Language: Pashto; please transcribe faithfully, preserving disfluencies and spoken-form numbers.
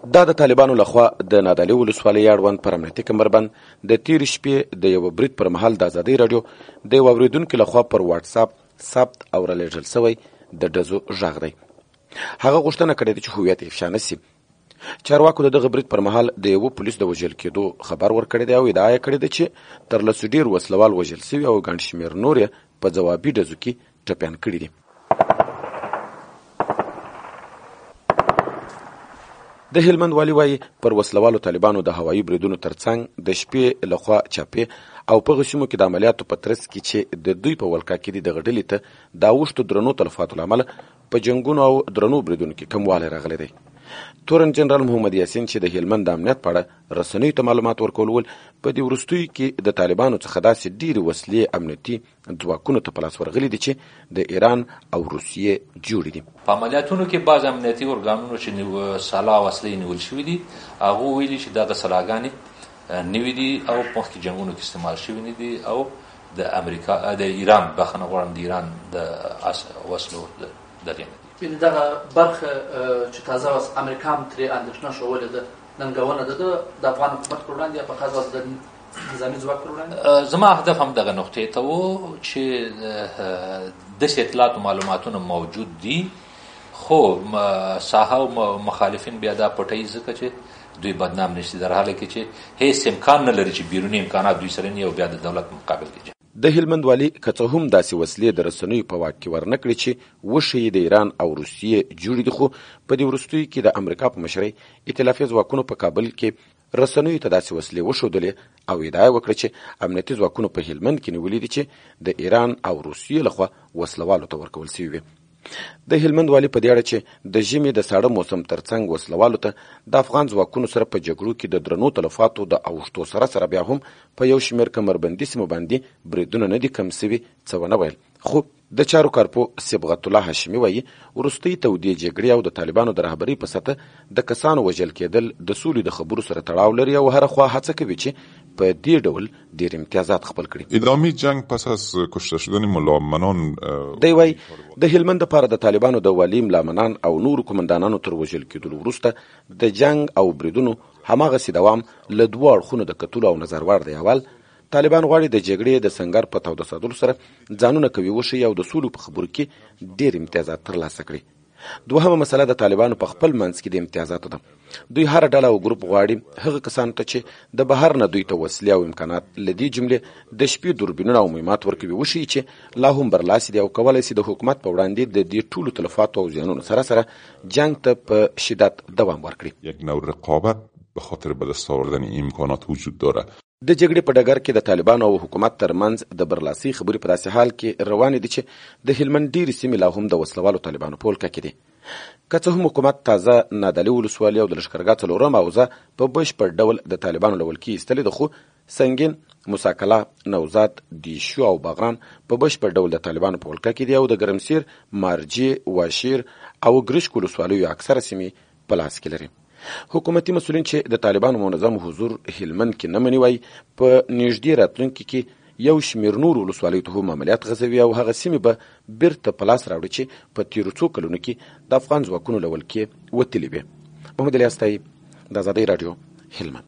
دا د طالبانو لخوا د نادعلي ولسوالۍ اړوند پر امنیتي کمربند د تېرې شپې د یوه برید پر مهال د ازادۍ راډیو د یو اورېدونکي لخوا پر واټساپ ثبت او رالیږل سوی د ډزو غږ دی. هغه غوښتنه کړې ده چې هویت یې افشا نه سي. چارواکو د دغه برید پر مهال د یوه پولیس د وژل کېدو خبر ورکړی دی او ادعا یې کړې ده چې تر لسو ډېر وسلوال وژل سوي او ګڼ شمېر نور یې په ځوابي ډزو کې ټپیان کړي دي. د هلمند والي وایي پر وسلوالو طالبانو د هوایي بریدونو ترڅنګ د شپې لخوا چاپې او په غشمو کې د عملیاتو په ترڅ کې چې د دوی په ولکه کې دي دغه ډلې ته د اوښتو درنو تلفاتو له امله په جنګونو او درنو بریدونو کې کموالی راغلی دی. تورن جنرال محمد یاسین چې د هلمند د امنیت په اړه رسنیو ته معلومات ورکول ول په دې وروستیو کې د طالبانو څخه داسې ډېرې وسلې امنیتي ځواکونو ته په لاس ورغلي دي چې د ایران او روسیې جوړې دي. په عملیاتونو کې بعض امنیتي ارګانونو چې سلا وسلې نیول شوي دي هغه ویلي چې دغه سلاګانې نوي دي او په مخکې جنګونو کې استعمال شوي نه دي او د امریکا د ایران بخښنه غواړم د ایران د وسلو دغه نه دي. یعنې دغه برخه چې تازه اوس امریکا هم ترې اندېښنه ښولې ده ننګونه ده د افغان حکومت پر وړاندې یا په خاص ډول د نظامي ځواک پر وړاندې. زما هدف هم دغه نقطې ته و چې داسې اطلاعات او معلوماتونه موجود دي خو ساحه او مخالفین بیا دا پټوي ځکه چې دوی بدنام نشي در حاله کې چې هیڅ امکان نه لري چې بیروني امکانات دوی سره نه او بیا د دولت مقابل کې. د هلمند والي که څه هم داسې وسلې د رسنیو په واک کې ورنه کړي چې وښیي د ایران او روسیې جوړې دي خو په دې وروستیو کې د امریکا په مشرۍ ائتلافي ځواکونو په کابل کې رسنیو ته داسې وسلې وښودلې او ادعا یې وکړه چې امنیتي ځواکونو په هلمند کې نیولي دي چې د ایران او روسیې لخوا وسلوالو ته ورکول سوي وي. د هلمند والي په دې اړه چې د ژمي د ساړه موسم ترڅنګ وسلوالو ته د افغان ځواکونو سره په جګړو کې د درنو تلفاتو د اوښتو سره سره بیا هم په یو شمېر کمربندي سیمو باندې بریدونه نه دي کم سوي څه ونه ویل. خو د چارو کارپو صبغت الله هاشمي وایي وروستۍ تودې جګړې او د طالبانو د رهبرۍ په سطح د کسانو وژل کېدل د سولې د خبرو سره تړاو لري او هره خوا هڅه کوي چې په دې ډول ډېر امتیازات خپل کړي. ادامه جنگ پس از کشته شدن ملامنان دی وایي د هلمند لپاره د طالبانو د والي ملامنان او نورو قومندانانو تر وژل کېدلو وروسته د جنگ او بریدونو هماغسې دوام له دوو اړخونو د کتلو او نظر وړ دی. اول طالبان غواړي د جګړې د سنګر په توده ساتلو سره ځانونه کوي وښیي او د سولو په خبرو کې ډېر امتیازات ترلاسه کړي. دوهمه مسله د طالبانو په خپل منځ کې د امتیازاتو ده. دوی هر ډله او ګروپ غواړي هغه کسانو ته چې د بهر نه دوی ته وسلې او امکانات له دې جملې د شپې دوربینونه او مهمات ورکوي وښیي چې لا هم برلاسي دي او کولی سي د حکومت په وړاندې د دې ټولو تلفاتو او زیانونو سره سره جنگ ته په شدت دوام ورکړي. یک نوع رقابت به خاطر به دست آوردن امکانات وجود داره. د جګړې په ډګر کې د طالبانو او حکومت ترمنځ د برلاسي خبرې په داسې حال کې روانې دي چې د هلمند ډېرې سیمې لا هم د وسلوالو طالبانو په ولکه کې دي. که څه هم حکومت تازه نادعلي ولسوالي او د لښکرګاه څلورم حوزه په بشپړ ډول د طالبانو له ولکې ایستلې ده خو سنګین، موسی نوزاد، دیشو او باغران په بشپړ ډول د طالبانو په ولکه کې دي او د ګرمسیر، مارجې، واشیر او ګرشک ولسوالیو اکثره سیمې په لاس کې لري. حکومتي مسؤلین چې د طالبانو منظم حضور هلمند کې نه مني وایي په نږدې راتلونکي کې یو شمېر نورو ولسوالیو ته هم عملیات غځوي او هغه سیمې به بیرته په لاس راوړي چې په تېرو څو کلونو کې د افغان ځواکونو له ولکې وتلي وي. محمد الیاس طیب، د ازادۍ راډیو، هلمند.